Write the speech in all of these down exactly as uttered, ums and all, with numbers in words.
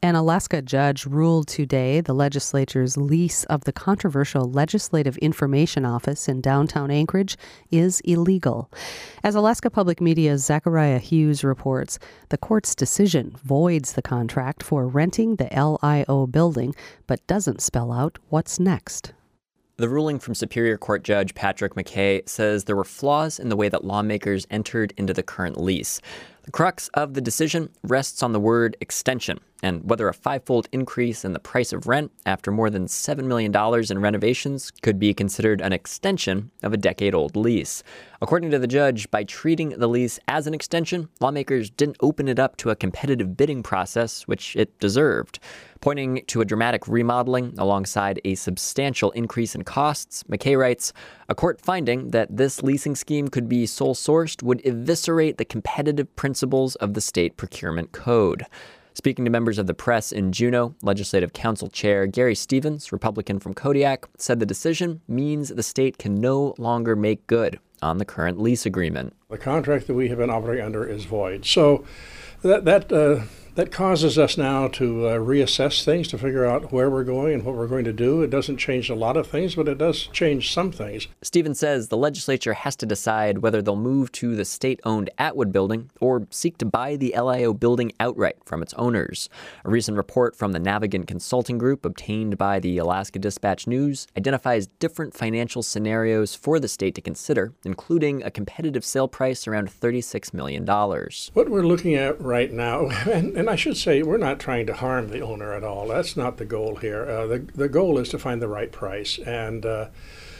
An Alaska judge ruled today the legislature's lease of the controversial Legislative Information Office in downtown Anchorage is illegal. As Alaska Public Media's Zachariah Hughes reports, the court's decision voids the contract for renting the L I O building, but doesn't spell out what's next. The ruling from Superior Court Judge Patrick McKay says there were flaws in the way that lawmakers entered into the current lease. The crux of the decision rests on the word extension and whether a fivefold increase in the price of rent after more than seven million dollars in renovations could be considered an extension of a decade-old lease. According to the judge, by treating the lease as an extension, lawmakers didn't open it up to a competitive bidding process, which it deserved. Pointing to a dramatic remodeling alongside a substantial increase in costs, McKay writes, "A court finding that this leasing scheme could be sole-sourced would eviscerate the competitive principles of the state procurement code." Speaking to members of the press in Juneau, Legislative Council Chair Gary Stevens, Republican from Kodiak, said the decision means the state can no longer make good on the current lease agreement. The contract that we have been operating under is void. So that that uh, that causes us now to uh, reassess things, to figure out where we're going and what we're going to do. It doesn't change a lot of things, but it does change some things. Stevens says the legislature has to decide whether they'll move to the state-owned Atwood building or seek to buy the L I O building outright from its owners. A recent report from the Navigant Consulting Group obtained by the Alaska Dispatch News identifies different financial scenarios for the state to consider, including a competitive sale price around thirty-six million dollars. What we're looking at right now, and, and I should say we're not trying to harm the owner at all. That's not the goal here. Uh, the, the goal is to find the right price. And uh,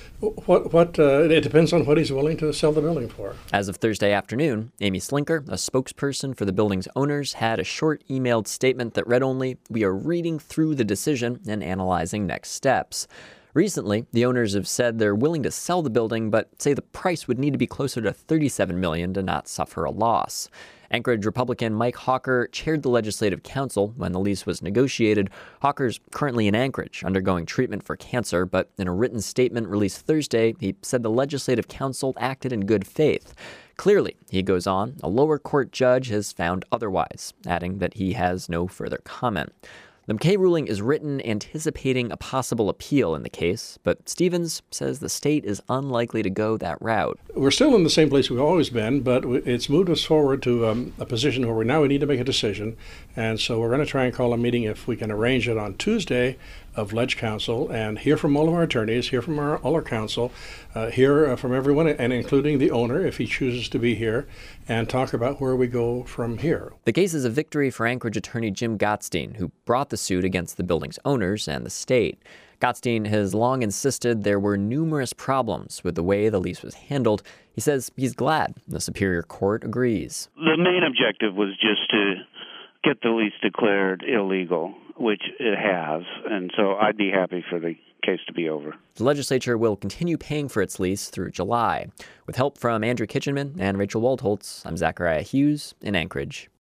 what what uh, it depends on what he's willing to sell the building for. As of Thursday afternoon, Amy Slinker, a spokesperson for the building's owners, had a short emailed statement that read only, "We are reading through the decision and analyzing next steps." Recently, the owners have said they're willing to sell the building, but say the price would need to be closer to thirty-seven million dollars to not suffer a loss. Anchorage Republican Mike Hawker chaired the Legislative Council when the lease was negotiated. Hawker's currently in Anchorage, undergoing treatment for cancer, but in a written statement released Thursday, he said the Legislative Council acted in good faith. Clearly, he goes on, a lower court judge has found otherwise, adding that he has no further comment. The McKay ruling is written anticipating a possible appeal in the case, but Stevens says the state is unlikely to go that route. We're still in the same place we've always been, but it's moved us forward to um, a position where we now we need to make a decision. And so we're going to try and call a meeting, if we can arrange it, on Tuesday of Ledge Council, and hear from all of our attorneys, hear from our, all our counsel, uh, hear uh, from everyone, and including the owner, if he chooses to be here, and talk about where we go from here. The case is a victory for Anchorage attorney Jim Gottstein, who brought the suit against the building's owners and the state. Gottstein has long insisted there were numerous problems with the way the lease was handled. He says he's glad the Superior Court agrees. The main objective was just to get the lease declared illegal, which it has, and so I'd be happy for the case to be over. The legislature will continue paying for its lease through July. With help from Andrew Kitchenman and Rachel Waldholtz, I'm Zachariah Hughes in Anchorage.